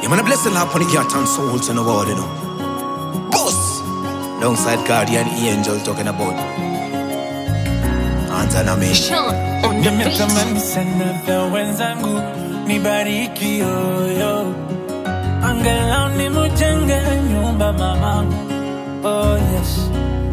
You man a blessing la upon the cat and souls in the world, you know. Boss! Alongside guardian angel talking about Anza me. Sean on the beat. Nimetamani sana vya wenzangu nibariki yo. Angalau nimujenge nyumba mamangu. Oh yes.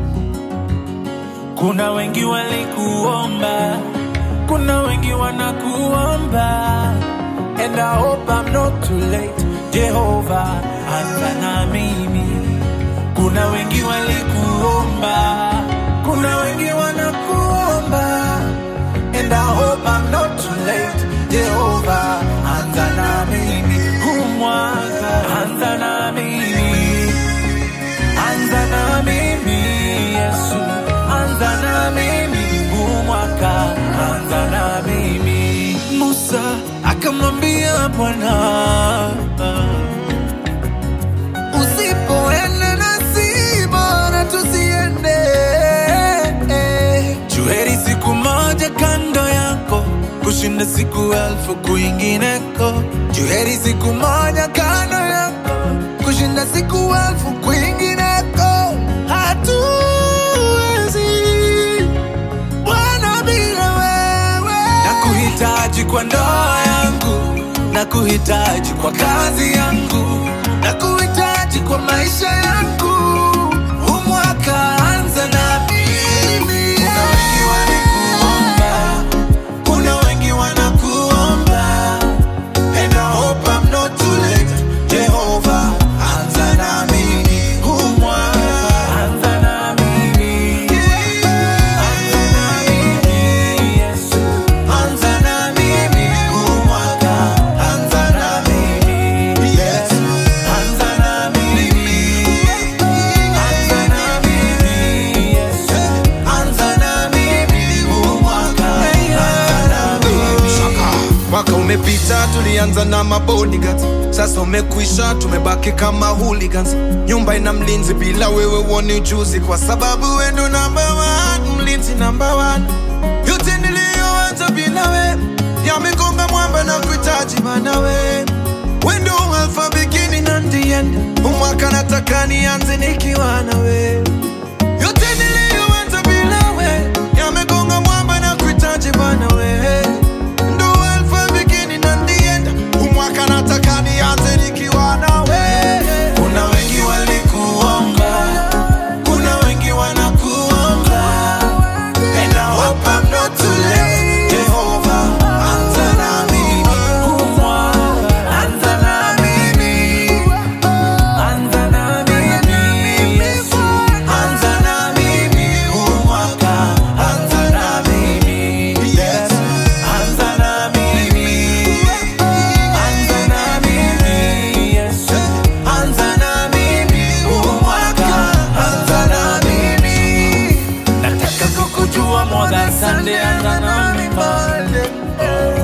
Kuna wengi walikuomba, kuna wengi wanakuomba, and I hope I'm not too late. Jehovah, anza na mimi. Kuna wengi walikuomba, kuna wengi wanakuomba, and I hope I'm not too late. Jehovah, anza na mimi. Humwaka, anza na mimi. Anza na mimi, Yesu. Anza na mimi. Humwaka, anza na mimi. Musa akamwambia Bwana, usipoenda nasi bora tusiende. Juheri siku moja kando yako kushinda siku 1000 kwingineko. Juheri siku moja kando yako kushinda siku 1000 kwingineko. Hatuwezi Bwana bila wewe. Nakuhitaji kwa ndoa yangu, nakuhitaji kwa kazi yangu, nakuhitaji kwa maisha yangu. Umwaka anza na mimi. Kuna wengi walikuomba, kuna wengi wanakuomba, and I hope I'm not too late. Jehovah, anza na mimi. Umwaka anza na mimi. Anza na mimi, Yesu. Anza na mimi. Umwaka anza na mimi, Yesu. Anza na mimi. Anza na mimi, Yesu. Anza na mimi. Umwaka anza na mimi. Mwaka umepita tulianza na mabodyguards, sasa umekwisha tumebaki kama hooligans. Nyumba ina mlinzi bila wewe uone ujuzi, kwa sababu wewe ndo number 1, mlinzi number 1. Yote niliyoanza bila wewe yamegonga mwamba na kuhitaji bana wewe. Wewe ndo alpha beginning and the end. Umwaka nataka nianze nikiwa na wewe. Yote niliyoanza bila wewe yamegonga mwamba na kuhitaji bana wewe. Ndo alpha beginning and the end. Umwaka nataka nianze nikiwa na wewe. Kuna wengi walikuomba, kuna wengi wanakuomba, and I hope I'm not too late. Jehovah, anza na mimi. Anza na mimi. Anza na mimi, Yesu. Anza na mimi. Umwaka anza na mimi, Yesu. Anza na mimi. Anza na mimi, Yesu. Anza na mimi. Umwaka anza na mimi. Nataka kukujua more than Sunday. Anza na mimi.